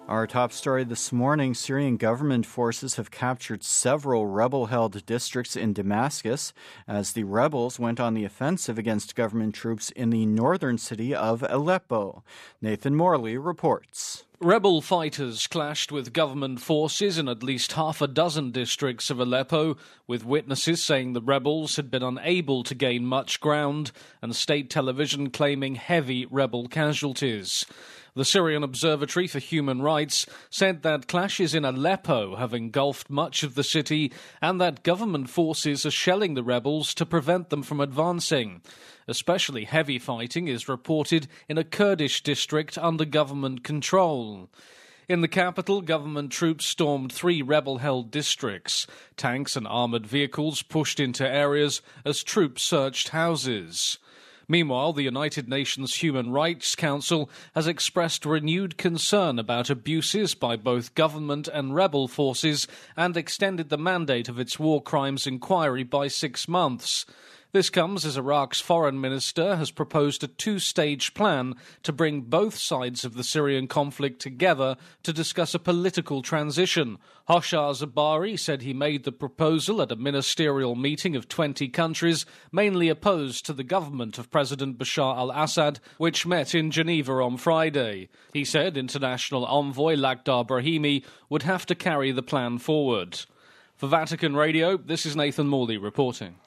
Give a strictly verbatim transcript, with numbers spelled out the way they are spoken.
Our top story this morning, Syrian government forces have captured several rebel-held districts in Damascus as the rebels went on the offensive against government troops in the northern city of Aleppo. Nathan Morley reports. Rebel fighters clashed with government forces in at least half a dozen districts of Aleppo, with witnesses saying the rebels had been unable to gain much ground and state television claiming heavy rebel casualties. The Syrian Observatory for Human Rights said that clashes in Aleppo have engulfed much of the city and that government forces are shelling the rebels to prevent them from advancing. Especially heavy fighting is reported in a Kurdish district under government control. In the capital, government troops stormed three rebel-held districts. Tanks and armoured vehicles pushed into areas as troops searched houses. Meanwhile, the United Nations Human Rights Council has expressed renewed concern about abuses by both government and rebel forces and extended the mandate of its war crimes inquiry by six months. This comes as Iraq's foreign minister has proposed a two-stage plan to bring both sides of the Syrian conflict together to discuss a political transition. Hoshar Zebari said he made the proposal at a ministerial meeting of twenty countries, mainly opposed to the government of President Bashar al-Assad, which met in Geneva on Friday. He said international envoy Lakhdar Brahimi would have to carry the plan forward. For Vatican Radio, this is Nathan Morley reporting.